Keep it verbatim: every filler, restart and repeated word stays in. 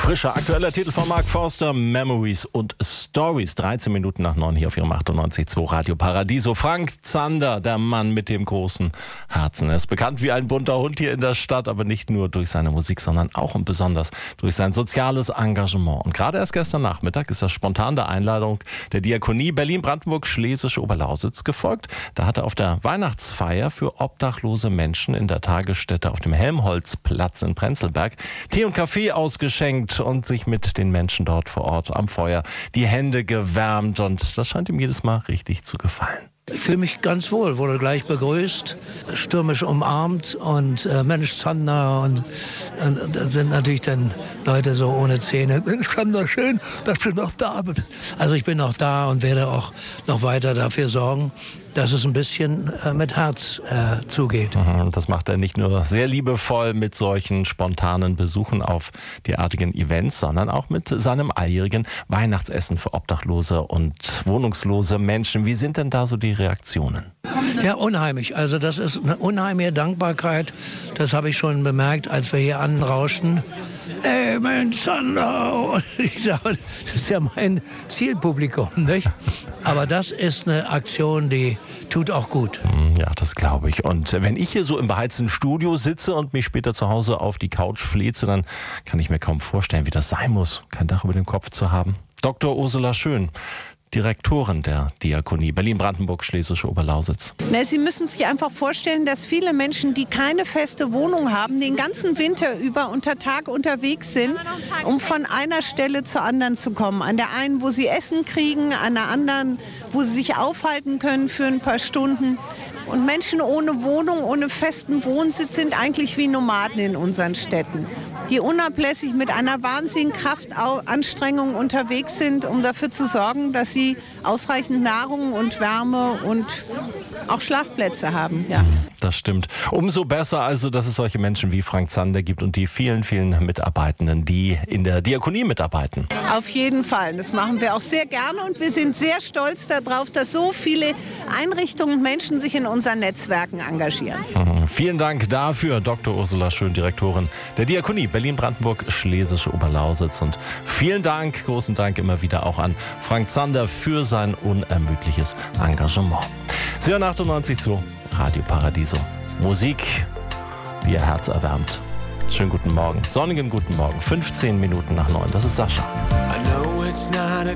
Frischer, aktueller Titel von Mark Forster, Memories und Stories. dreizehn Minuten nach neun hier auf Ihrem achtundneunzig Komma zwei Radio Paradiso. Frank Zander, der Mann mit dem großen Herzen. Er ist bekannt wie ein bunter Hund hier in der Stadt, aber nicht nur durch seine Musik, sondern auch und besonders durch sein soziales Engagement. Und gerade erst gestern Nachmittag ist er spontan der Einladung der Diakonie Berlin-Brandenburg-Schlesische Oberlausitz gefolgt. Da hat er auf der Weihnachtsfeier für obdachlose Menschen in der Tagesstätte auf dem Helmholtzplatz in Prenzlberg Tee und Kaffee ausgeschenkt und sich mit den Menschen dort vor Ort am Feuer die Hände gewärmt. Und das scheint ihm jedes Mal richtig zu gefallen. Ich fühle mich ganz wohl, wurde gleich begrüßt, stürmisch umarmt und äh, Mensch Zander und, und da sind natürlich dann Leute so ohne Zähne. Mensch, Zander, schön, dass du noch da bist. Also ich bin noch da und werde auch noch weiter dafür sorgen, dass es ein bisschen äh, mit Herz äh, zugeht. Mhm, das macht er nicht nur sehr liebevoll mit solchen spontanen Besuchen auf derartigen Events, sondern auch mit seinem alljährigen Weihnachtsessen für obdachlose und wohnungslose Menschen. Wie sind denn da so die Reaktionen? Ja, unheimlich. Also das ist eine unheimliche Dankbarkeit. Das habe ich schon bemerkt, als wir hier anrauschten. Ey, Mensch, Zander! Ich sage, das ist ja mein Zielpublikum, nicht? Aber das ist eine Aktion, die tut auch gut. Ja, das glaube ich. Und wenn ich hier so im beheizten Studio sitze und mich später zu Hause auf die Couch fleze, dann kann ich mir kaum vorstellen, wie das sein muss, kein Dach über dem Kopf zu haben. Doktor Ursula Schön, Direktorin der Diakonie Berlin-Brandenburg-Schlesische Oberlausitz. Na, Sie müssen sich einfach vorstellen, dass viele Menschen, die keine feste Wohnung haben, den ganzen Winter über unter Tag unterwegs sind, um von einer Stelle zur anderen zu kommen. An der einen, wo sie Essen kriegen, an der anderen, wo sie sich aufhalten können für ein paar Stunden. Und Menschen ohne Wohnung, ohne festen Wohnsitz sind eigentlich wie Nomaden in unseren Städten, die unablässig mit einer wahnsinnigen Kraftanstrengung unterwegs sind, um dafür zu sorgen, dass sie ausreichend Nahrung und Wärme und auch Schlafplätze haben. Ja. Das stimmt. Umso besser also, dass es solche Menschen wie Frank Zander gibt und die vielen, vielen Mitarbeitenden, die in der Diakonie mitarbeiten. Auf jeden Fall. Das machen wir auch sehr gerne und wir sind sehr stolz darauf, dass so viele Einrichtungen und Menschen sich in unseren Netzwerken engagieren. Mhm. Vielen Dank dafür, Doktor Ursula Schön, Direktorin der Diakonie Berlin-Brandenburg-Schlesische Oberlausitz. Und vielen Dank, großen Dank immer wieder auch an Frank Zander für sein unermüdliches Engagement. Sie hören achtundneunzig Komma zwei Radio Paradiso. Musik, die Ihr Herz erwärmt. Schönen guten Morgen, sonnigen guten Morgen, fünfzehn Minuten nach neun. Das ist Sascha. I know it's not a